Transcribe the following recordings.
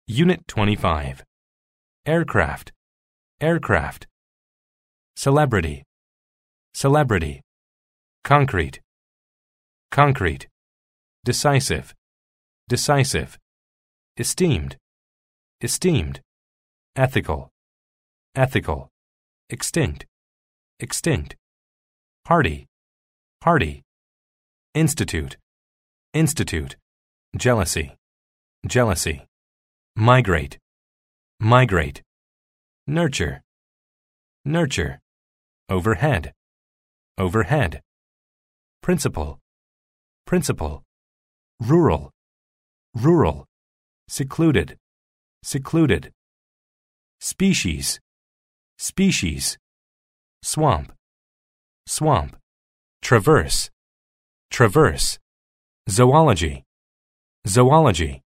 Unit 25. Aircraft, aircraft. Celebrity, celebrity. Concrete, concrete. Decisive, decisive. Esteemed, esteemed. Ethical, ethical. Extinct, extinct. Party, party. Institute, institute. Jealousy, jealousy. Migrate, migrate. Nurture, nurture. Overhead, overhead. Principal, principal. Rural, rural. Secluded, secluded. Species, species. Swamp, swamp. Traverse, traverse. Zoology, zoology.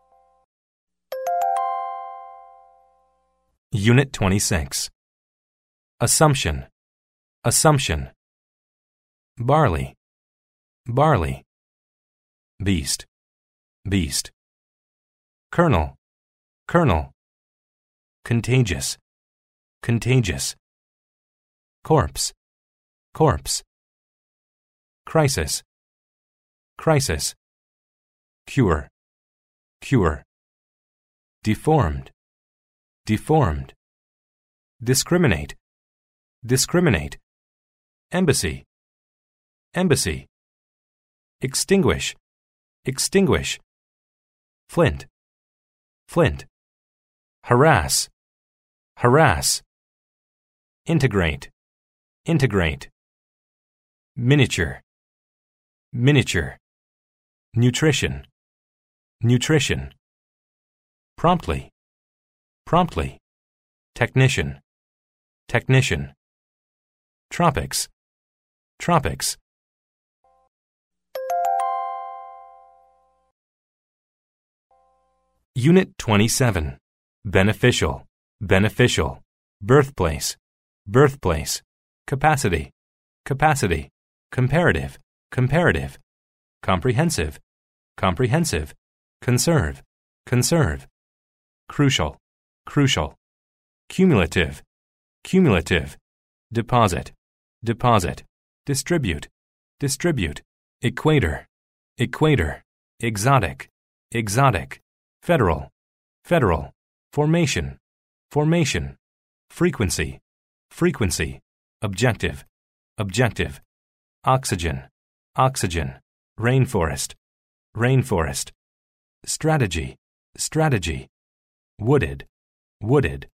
Unit 26. Assumption, assumption. Barley, barley. Beast, beast. Colonel, colonel. Contagious, contagious. Corpse, corpse. Crisis, crisis. Cure, cure. Deformed, deformed. Discriminate, discriminate. Embassy, embassy. Extinguish, extinguish. Flint, flint. Harass, harass. Integrate, integrate. Miniature, miniature. Nutrition, nutrition. Promptly, promptly. Technician, technician. Tropics, tropics. Unit 27. Beneficial, beneficial. Birthplace, birthplace. Capacity, capacity. Comparative, comparative. Comprehensive, comprehensive. Conserve, conserve. Crucial, crucial. Cumulative, cumulative. Deposit, deposit. Distribute, distribute. Equator, equator. Exotic, exotic. Federal, federal. Formation, formation. Frequency, frequency. Objective, objective. Oxygen, oxygen. Rainforest, rainforest. Strategy, strategy. Wooded, wooded.